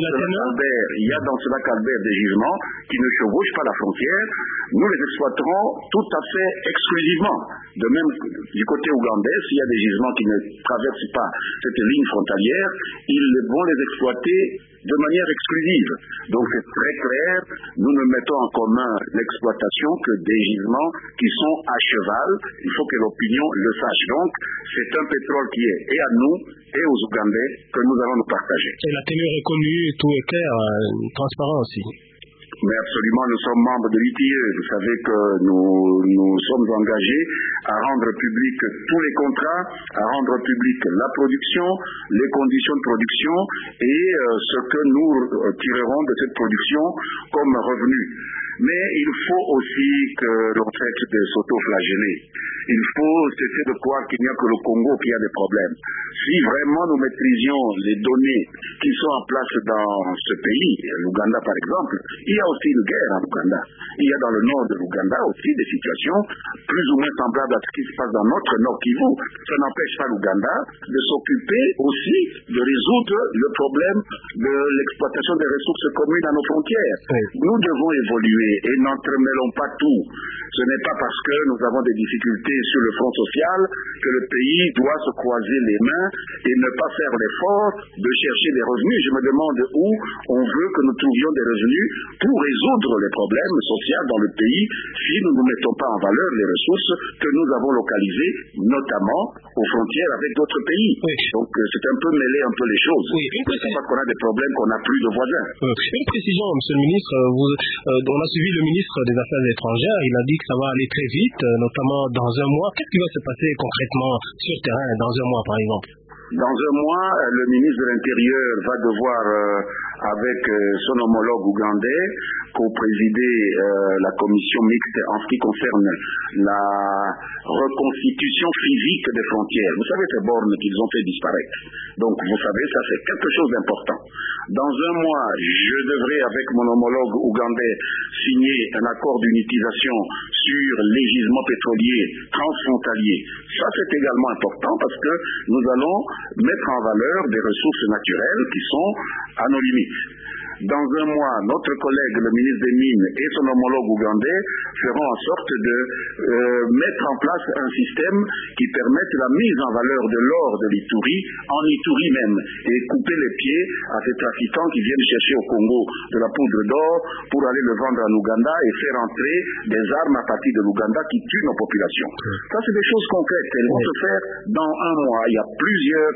[SPEAKER 5] y a dans ce lac Albert des gisements qui ne chevauchent pas la frontière. Nous les exploiterons tout à fait exclusivement. De même, du côté ougandais, s'il y a des gisements qui ne traversent pas cette ligne frontalière, ils vont les exploiter de manière exclusive. Donc c'est très clair, nous ne mettons en commun l'exploitation que des gisements qui sont à cheval. Il faut que l'opinion le sache. Donc c'est un pétrole qui est et à nous et aux Ougandais que nous allons nous partager.
[SPEAKER 1] Et la teneur est connue, tout est clair, transparent aussi.
[SPEAKER 5] Mais absolument, nous sommes membres de l'ITIE. Vous savez que nous sommes engagés à rendre public tous les contrats, à rendre public la production, les conditions de production et ce que nous tirerons de cette production comme revenu. Mais il faut aussi que l'on cesse de s'auto-flageller. Il faut cesser de croire qu'il n'y a que le Congo qui a des problèmes. Si vraiment nous maîtrisions les données qui sont en place dans ce pays, l'Ouganda par exemple, il y a aussi une guerre en Ouganda. Il y a dans le nord de l'Ouganda aussi des situations plus ou moins semblables à ce qui se passe dans notre Nord Kivu. Ça n'empêche pas l'Ouganda de s'occuper aussi de résoudre le problème de l'exploitation des ressources communes à nos frontières. Nous devons évoluer et n'entremêlons pas tout. Ce n'est pas parce que nous avons des difficultés sur le front social que le pays doit se croiser les mains et ne pas faire l'effort de chercher des revenus. Je me demande où on veut que nous trouvions des revenus pour résoudre les problèmes sociaux dans le pays si nous ne mettons pas en valeur les ressources que nous avons localisées, notamment aux frontières avec d'autres pays. Oui. Donc c'est un peu mêler un peu les choses. Oui. C'est pas qu'on a des problèmes qu'on n'a plus de voisins.
[SPEAKER 1] Une précision, monsieur le ministre, on a suivi le ministre des Affaires étrangères, il a dit que ça va aller très vite, notamment dans un mois. Qu'est-ce qui va se passer concrètement sur terrain dans un mois, par exemple?
[SPEAKER 5] Dans un mois, le ministre de l'Intérieur va devoir, avec son homologue ougandais, co-présider la commission mixte en ce qui concerne la reconstitution physique des frontières. Vous savez ces bornes qu'ils ont fait disparaître. Donc vous savez, ça c'est quelque chose d'important. Dans un mois, je devrais, avec mon homologue ougandais, signer un accord d'unitisation sur les gisements pétroliers transfrontaliers. Ça c'est également important parce que nous allons mettre en valeur des ressources naturelles qui sont à nos limites. Dans un mois, notre collègue, le ministre des Mines et son homologue ougandais feront en sorte de mettre en place un système qui permette la mise en valeur de l'or de l'Ituri, en Ituri même, et couper les pieds à ces trafiquants qui viennent chercher au Congo de la poudre d'or pour aller le vendre en Ouganda et faire entrer des armes à partir de l'Ouganda qui tuent nos populations. Ça, c'est des choses concrètes. Elles vont se faire dans un mois. Il y a plusieurs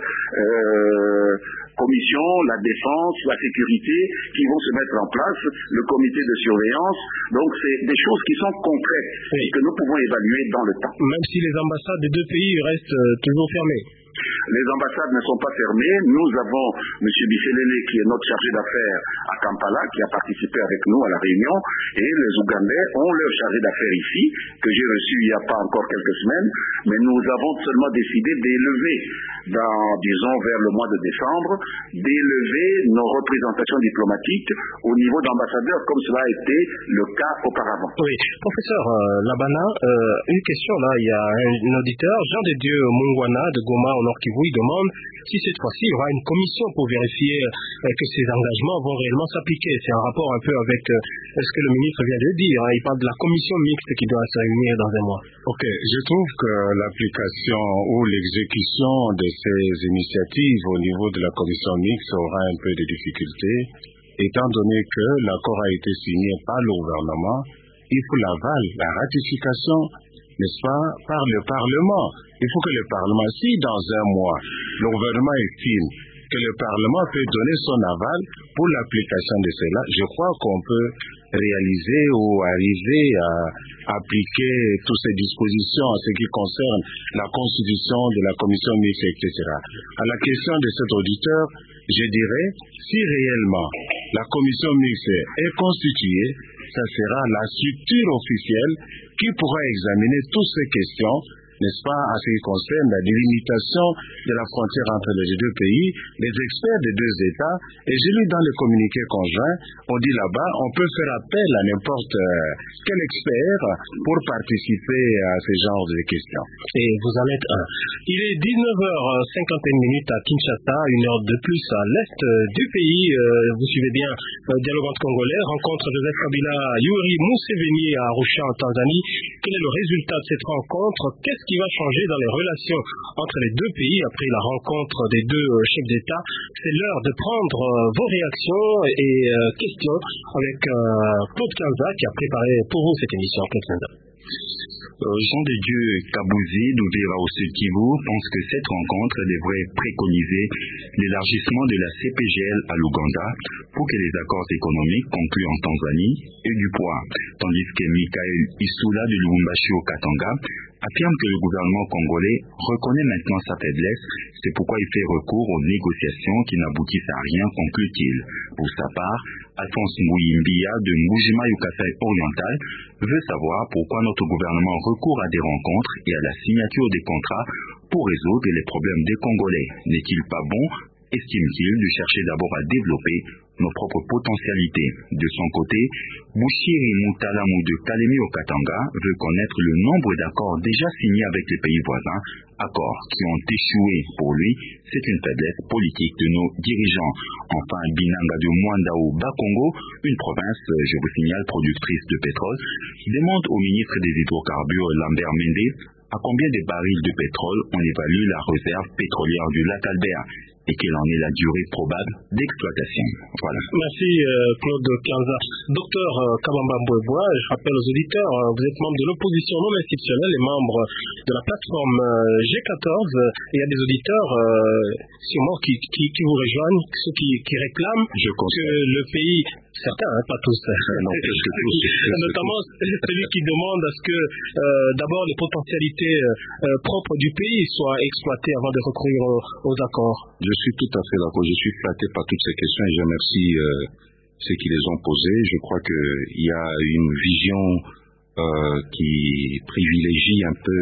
[SPEAKER 5] commissions, la défense, la sécurité, qui vont se mettre en place, le comité de surveillance. Donc, c'est des choses qui sont concrètes et que nous pouvons évaluer dans le temps.
[SPEAKER 1] Même si les ambassades des deux pays restent toujours fermées.
[SPEAKER 5] Les ambassades ne sont pas fermées. Nous avons M. Biselele, qui est notre chargé d'affaires à Kampala, qui a participé avec nous à la réunion, et les Ougandais ont leur chargé d'affaires ici, que j'ai reçu il n'y a pas encore quelques semaines, mais nous avons seulement décidé d'élever, disons vers le mois de décembre, d'élever nos représentations diplomatiques au niveau d'ambassadeurs, comme cela a été le cas auparavant.
[SPEAKER 1] Oui, professeur Labana, une question là, il y a un auditeur, Jean de Dieu Mungwana de Goma, au Nord Kivu, il demande si cette fois-ci il y aura une commission pour vérifier que ces engagements vont réellement s'appliquer. C'est un rapport un peu avec ce que le ministre vient de dire. Il parle de la commission mixte qui doit se réunir dans un mois.
[SPEAKER 6] Ok, je trouve que l'application ou l'exécution de ces initiatives au niveau de la commission mixte aura un peu de difficultés, étant donné que l'accord a été signé par le gouvernement. Il faut l'aval, la ratification, n'est-ce pas, par le Parlement. Il faut que le Parlement, si dans un mois, le gouvernement estime que le Parlement peut donner son aval pour l'application de cela, je crois qu'on peut réaliser ou arriver à appliquer toutes ces dispositions en ce qui concerne la constitution de la commission mixte, etc. À la question de cet auditeur, je dirais, si réellement la commission mixte est constituée, ça sera la structure officielle qui pourra examiner toutes ces questions, n'est-ce pas, en ce qui concerne la délimitation de la frontière entre les deux pays, les experts des deux États, et j'ai lu dans le communiqué conjoint, on dit là-bas, on peut faire appel à n'importe quel expert pour participer à ce genre de questions.
[SPEAKER 1] Et vous en êtes un. Il est 19h51 à Kinshasa, une heure de plus à l'est du pays. Vous suivez bien Dialogue entre Congolais, rencontre Joseph Kabila, Yoweri Museveni à Arusha en Tanzanie. Quel est le résultat de cette rencontre? Qu'est-ce qui va changer dans les relations entre les deux pays après la rencontre des deux chefs d'État? C'est l'heure de prendre vos réactions et questions avec Claude Kanza qui a préparé pour vous cette émission. Claude Kanza.
[SPEAKER 8] Jean de Dieu Kabouzi d'Ouvira au Sud Kivu pense que cette rencontre devrait préconiser l'élargissement de la CPGL à l'Ouganda pour que les accords économiques conclus en Tanzanie aient du poids, tandis que Michael Issoula de Lubumbashi au Katanga affirme que le gouvernement congolais reconnaît maintenant sa faiblesse, c'est pourquoi il fait recours aux négociations qui n'aboutissent à rien, conclut-il. Pour sa part, Alphonse Mouyimbia de Mujima Yukasai Oriental veut savoir pourquoi notre gouvernement recourt à des rencontres et à la signature des contrats pour résoudre les problèmes des Congolais. N'est-il pas bon, estime-t-il, de chercher d'abord à développer nos propres potentialités? De son côté, Bouchiri Moutalamou de Kalemi au Katanga veut connaître le nombre d'accords déjà signés avec les pays voisins, accords qui ont échoué. Pour lui, c'est une faiblesse politique de nos dirigeants. Enfin, Binanga de Mwanda au Bas-Congo, une province, je vous signale, productrice de pétrole, demande au ministre des Hydrocarbures Lambert Mende à combien de barils de pétrole on évalue la réserve pétrolière du lac Albert et quelle en est la durée probable d'exploitation. Voilà.
[SPEAKER 1] Merci Claude Kanza. Docteur Kabamba Mboueboua, je rappelle aux auditeurs, vous êtes membre de l'opposition non institutionnelle et membre de la plateforme G14. Il y a des auditeurs sûrement qui vous rejoignent, ceux qui réclament que le pays Certains, pas tous.
[SPEAKER 3] Non, presque tous.
[SPEAKER 1] Notamment celui qui demande à ce que d'abord les potentialités propres du pays soient exploitées avant de recourir aux accords.
[SPEAKER 3] Je suis tout à fait d'accord. Je suis flatté par toutes ces questions et je remercie ceux qui les ont posées. Je crois qu'il y a une vision qui privilégie un peu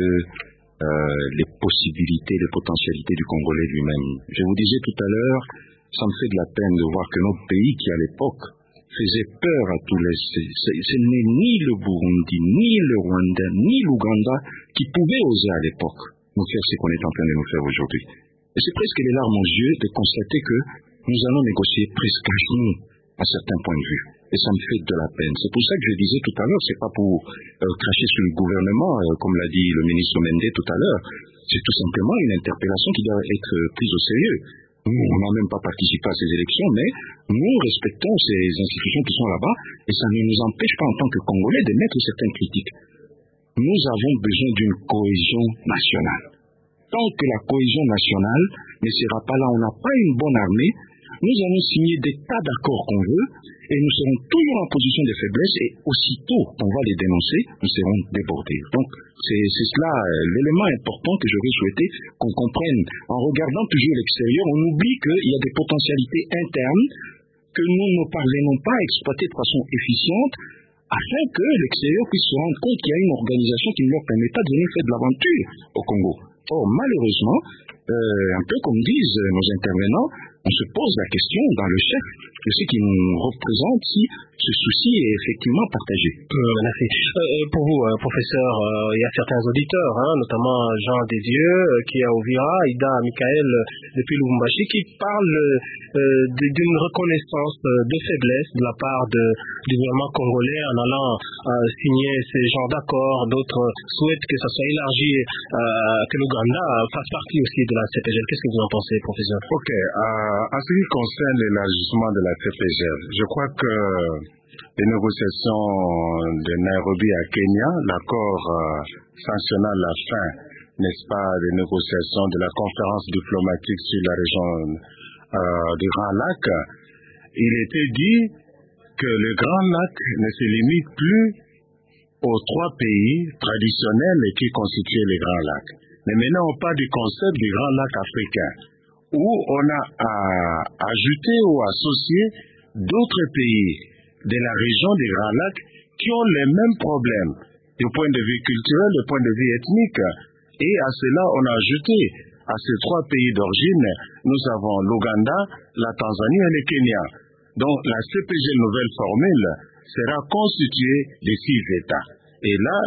[SPEAKER 3] les possibilités, les potentialités du Congolais lui-même. Je vous disais tout à l'heure, ça me fait de la peine de voir que notre pays, qui à l'époque faisait peur à tous les... Ce n'est ni le Burundi, ni le Rwanda, ni l'Ouganda qui pouvaient oser à l'époque nous faire ce qu'on est en train de nous faire aujourd'hui. Et c'est presque les larmes aux yeux de constater que nous allons négocier presque à genoux à certains points de vue. Et ça me fait de la peine. C'est pour ça que je disais tout à l'heure, c'est pas pour cracher sur le gouvernement, comme l'a dit le ministre Mende tout à l'heure. C'est tout simplement une interpellation qui doit être prise au sérieux. Nous, on n'a même pas participé à ces élections, mais nous respectons ces institutions qui sont là-bas et ça ne nous empêche pas en tant que Congolais d'émettre certaines critiques. Nous avons besoin d'une cohésion nationale. Tant que la cohésion nationale ne sera pas là, on n'a pas une bonne armée, nous allons signer des tas d'accords qu'on veut et nous serons toujours en position de faiblesse et aussitôt qu'on va les dénoncer, nous serons débordés. Donc c'est cela l'élément important que j'aurais souhaité qu'on comprenne. En regardant toujours l'extérieur, on oublie qu'il y a des potentialités internes que nous ne parvenons pas à exploiter de façon efficiente afin que l'extérieur puisse se rendre compte qu'il y a une organisation qui ne leur permet pas de venir faire de l'aventure au Congo. Or, malheureusement, un peu comme disent nos intervenants, on se pose la question dans le chef de ce qui nous représente si ce souci est effectivement partagé.
[SPEAKER 1] Merci. Pour vous, professeur, il y a certains auditeurs, notamment Jean Desdieux, qui est à Ouvira, Ida Michael depuis Lubumbashi, qui parlent d'une reconnaissance de faiblesse de la part du gouvernement congolais en allant signer ces genres d'accords. D'autres souhaitent que ça soit élargi, que l'Ouganda fasse partie aussi de la CPGL. Qu'est-ce que vous en pensez, professeur?
[SPEAKER 6] Ok. En ce qui concerne l'élargissement de la CPGL, je crois que les négociations de Nairobi à Kenya, l'accord sanctionnant la fin, n'est-ce pas, des négociations de la conférence diplomatique sur la région du Grand Lac, il était dit que le Grand Lac ne se limite plus aux 3 pays traditionnels qui constituaient les Grands Lacs. Mais maintenant, on parle du concept du Grand Lac africain, où on a ajouté ou associé d'autres pays de la région des Grands Lacs qui ont les mêmes problèmes du point de vue culturel, du point de vue ethnique. Et à cela, on a ajouté à ces 3 pays d'origine, nous avons l'Ouganda, la Tanzanie et le Kenya. Donc la CPGL nouvelle formule sera constituée de 6 États. Et là,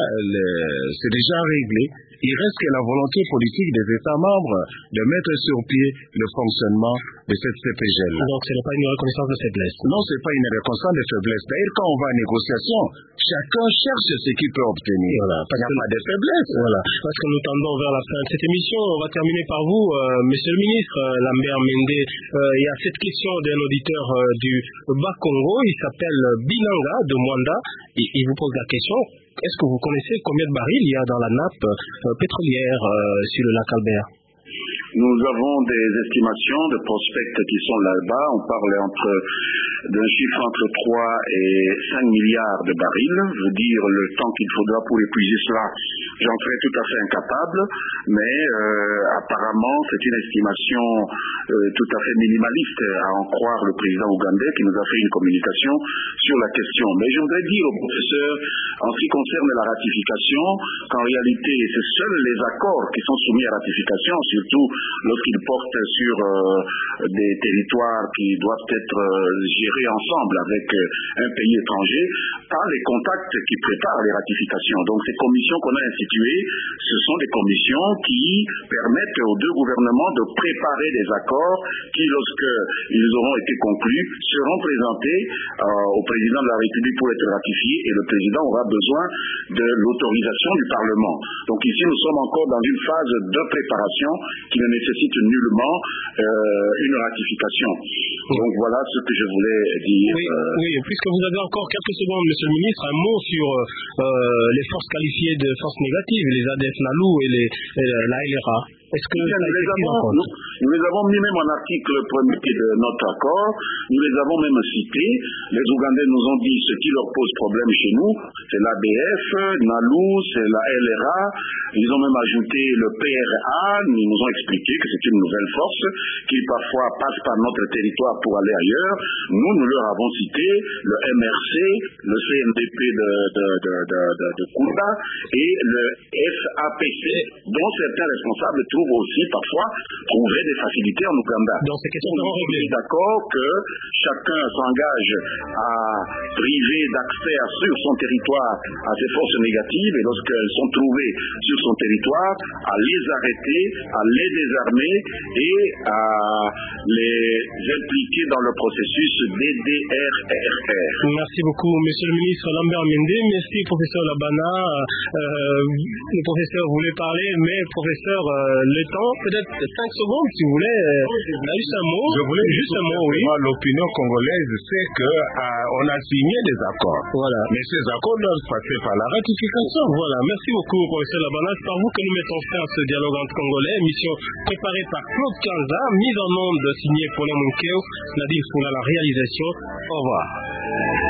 [SPEAKER 6] c'est déjà réglé. Il reste que la volonté politique des États membres de mettre sur pied le fonctionnement de cette CPGL.
[SPEAKER 1] Donc ce n'est pas une reconnaissance de faiblesse.
[SPEAKER 6] Non, ce n'est pas une reconnaissance de faiblesse. D'ailleurs, quand on va en négociation, chacun cherche ce qu'il peut obtenir.
[SPEAKER 1] Voilà,
[SPEAKER 6] il n'y a pas de faiblesse.
[SPEAKER 1] Voilà. Parce que nous tendons vers la fin de cette émission. On va terminer par vous, Monsieur le ministre Lambert Mende. Il y a cette question d'un auditeur du Bas-Congo. Il s'appelle Binanga de Mwanda. Il vous pose la question. Est-ce que vous connaissez combien de barils il y a dans la nappe pétrolière sur le lac Albert?
[SPEAKER 5] Nous avons des estimations de prospects qui sont là-bas. On parle d'un chiffre entre 3 et 5 milliards de barils. Je veux dire, le temps qu'il faudra pour épuiser cela, j'en serais tout à fait incapable. Mais apparemment, c'est une estimation tout à fait minimaliste, à en croire le président ougandais qui nous a fait une communication sur la question. Mais je voudrais dire au professeur, en ce qui concerne la ratification, qu'en réalité, c'est seuls les accords qui sont soumis à ratification, surtout lorsqu'ils portent sur des territoires qui doivent être gérés ensemble avec un pays étranger, par les contacts qui préparent les ratifications. Donc ces commissions qu'on a instituées, ce sont des commissions qui permettent aux 2 gouvernements de préparer des accords qui, lorsqu'ils auront été conclus, seront présentés au président de la République pour être ratifiés et le président aura besoin de l'autorisation du Parlement. Donc ici, nous sommes encore dans une phase de préparation qui ne nécessite nullement une ratification. Donc voilà ce que je voulais dire.
[SPEAKER 1] Oui, puisque vous avez encore quelques secondes, Monsieur le ministre, un mot sur les forces qualifiées de forces négatives, les ADF NALU et la LRA. Est-ce que
[SPEAKER 5] nous les avons mis même en article premier de notre accord, nous les avons même cités. Les Ougandais nous ont dit ce qui leur pose problème chez nous, c'est l'ADF, NALU, c'est la LRA, ils ont même ajouté le PRA, ils nous ont expliqué que c'est une nouvelle force qui parfois passe par notre territoire pour aller ailleurs. Nous leur avons cité le MRC, le CNDP de Kunda et le FAPC, dont certains responsables trouvent aussi parfois trouver des facilités en Ouganda.
[SPEAKER 1] Donc ces questions seront réglées.
[SPEAKER 5] D'accord que chacun s'engage à priver d'accès sur son territoire à ces forces négatives et lorsqu'elles sont trouvées sur son territoire, à les arrêter, à les désarmer et à les impliquer dans le processus DDRRR.
[SPEAKER 1] Merci beaucoup, Monsieur le ministre Lambert Mende. Merci, professeur Labana. Le professeur voulait parler, mais professeur, le temps, peut-être 5 secondes, si vous voulez. Juste un mot.
[SPEAKER 6] Je voulais
[SPEAKER 1] juste un mot, oui.
[SPEAKER 6] L'opinion congolaise, c'est qu'on a signé des accords.
[SPEAKER 1] Voilà.
[SPEAKER 6] Mais ces accords doivent passer par la ratification.
[SPEAKER 1] Voilà. Merci beaucoup, professeur Labana. C'est par vous que nous mettons fin à ce dialogue entre Congolais. Émission préparée par Claude Kanza, mise en onde signée Paulin Munkeo, Nadine Foula, la réalisation. Au revoir.